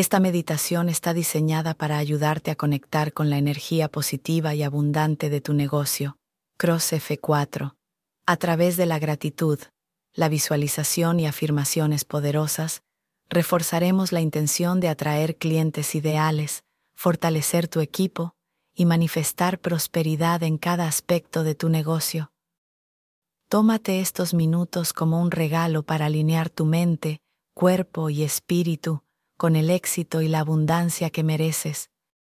Esta meditación está diseñada para ayudarte a conectar con la energía positiva y abundante de tu negocio. Cross F4. A través de la gratitud, la visualización y afirmaciones poderosas, reforzaremos la intención de atraer clientes ideales, fortalecer tu equipo y manifestar prosperidad en cada aspecto de tu negocio. Tómate estos minutos como un regalo para alinear tu mente, cuerpo y espíritu con el éxito y la abundancia que mereces.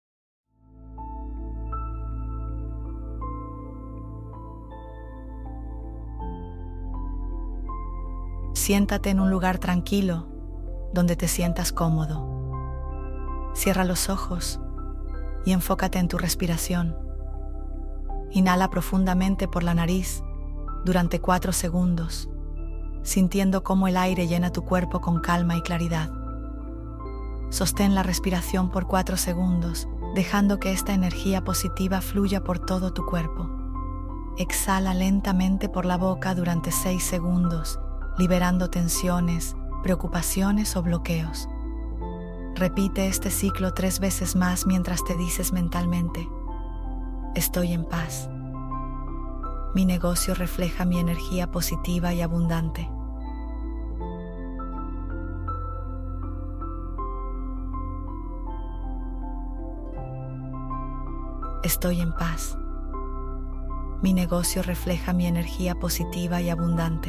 Siéntate en un lugar tranquilo, donde te sientas cómodo. Cierra los ojos y enfócate en tu respiración. Inhala profundamente por la nariz durante 4 segundos, sintiendo cómo el aire llena tu cuerpo con calma y claridad. Sostén la respiración por 4 segundos, dejando que esta energía positiva fluya por todo tu cuerpo. Exhala lentamente por la boca durante 6 segundos, liberando tensiones, preocupaciones o bloqueos. Repite este ciclo 3 veces más mientras te dices mentalmente: estoy en paz. Mi negocio refleja mi energía positiva y abundante. Estoy en paz. Mi negocio refleja mi energía positiva y abundante.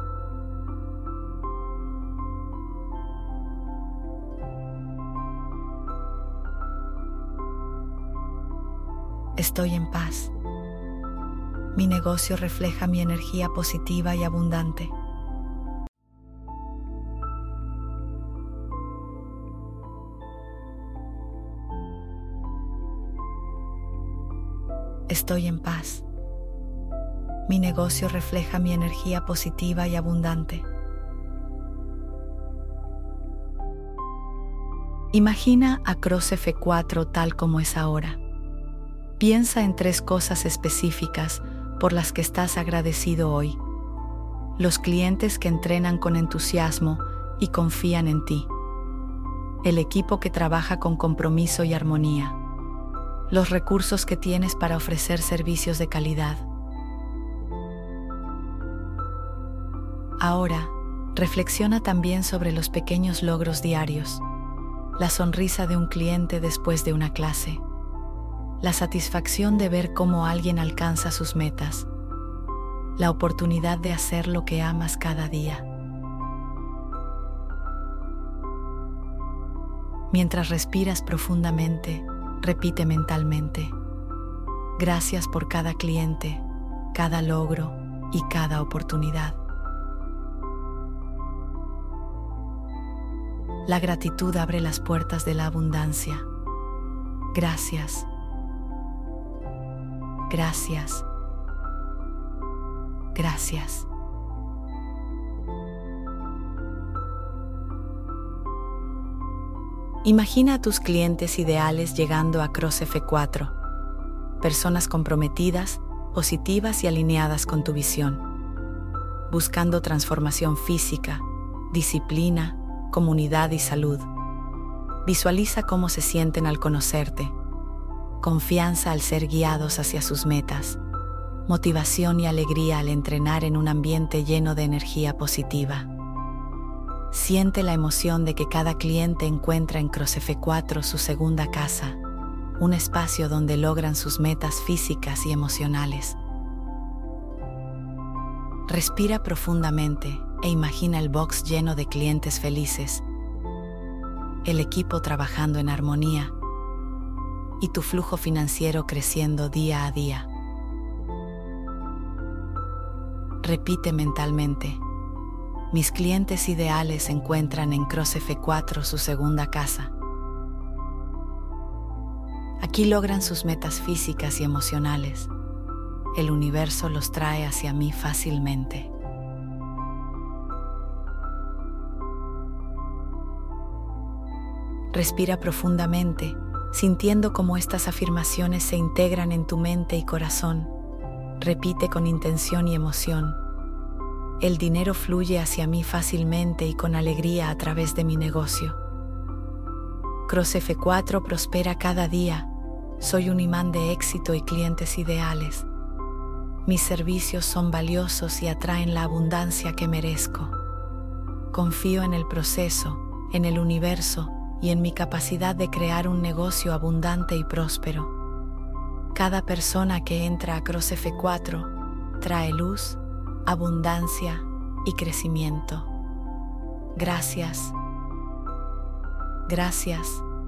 Estoy en paz. Mi negocio refleja mi energía positiva y abundante. Estoy en paz. Mi negocio refleja mi energía positiva y abundante. Imagina a Cross F4 tal como es ahora. Piensa en 3 cosas específicas por las que estás agradecido hoy. Los clientes que entrenan con entusiasmo y confían en ti. El equipo que trabaja con compromiso y armonía. Los recursos que tienes para ofrecer servicios de calidad. Ahora, reflexiona también sobre los pequeños logros diarios. La sonrisa de un cliente después de una clase. La satisfacción de ver cómo alguien alcanza sus metas. La oportunidad de hacer lo que amas cada día. Mientras respiras profundamente, repite mentalmente: gracias por cada cliente, cada logro y cada oportunidad. La gratitud abre las puertas de la abundancia. Gracias. Gracias. Gracias. Imagina a tus clientes ideales llegando a Cross F4, personas comprometidas, positivas y alineadas con tu visión, buscando transformación física, disciplina, comunidad y salud. Visualiza cómo se sienten al conocerte, confianza al ser guiados hacia sus metas, motivación y alegría al entrenar en un ambiente lleno de energía positiva. Siente la emoción de que cada cliente encuentra en Cross F4 su segunda casa, un espacio donde logran sus metas físicas y emocionales. Respira profundamente e imagina el box lleno de clientes felices, el equipo trabajando en armonía y tu flujo financiero creciendo día a día. Repite mentalmente: mis clientes ideales encuentran en Cross F4 su segunda casa. Aquí logran sus metas físicas y emocionales. El universo los trae hacia mí fácilmente. Respira profundamente, sintiendo cómo estas afirmaciones se integran en tu mente y corazón. Repite con intención y emoción: el dinero fluye hacia mí fácilmente y con alegría a través de mi negocio. Cross F4 prospera cada día. Soy un imán de éxito y clientes ideales. Mis servicios son valiosos y atraen la abundancia que merezco. Confío en el proceso, en el universo y en mi capacidad de crear un negocio abundante y próspero. Cada persona que entra a Cross F4 trae luz, abundancia y crecimiento. Gracias. Gracias.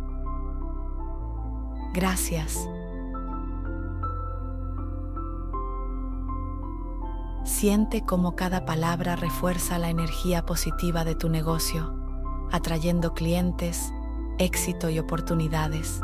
Gracias. Siente cómo cada palabra refuerza la energía positiva de tu negocio, atrayendo clientes, éxito y oportunidades.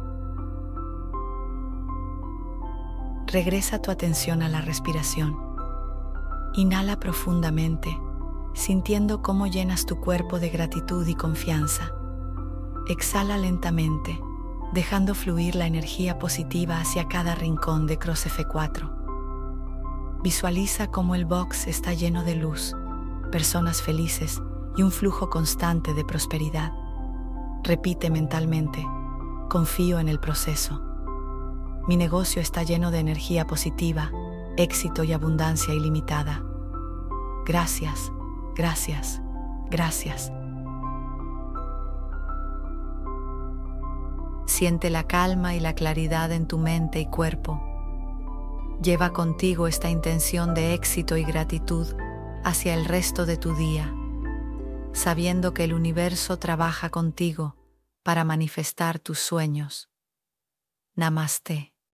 Regresa tu atención a la respiración. Inhala profundamente, sintiendo cómo llenas tu cuerpo de gratitud y confianza. Exhala lentamente, dejando fluir la energía positiva hacia cada rincón de Cross F4. Visualiza cómo el box está lleno de luz, personas felices y un flujo constante de prosperidad. Repite mentalmente: confío en el proceso. Mi negocio está lleno de energía positiva, éxito y abundancia ilimitada. Gracias, gracias, gracias. Siente la calma y la claridad en tu mente y cuerpo. Lleva contigo esta intención de éxito y gratitud hacia el resto de tu día, sabiendo que el universo trabaja contigo para manifestar tus sueños. Namaste.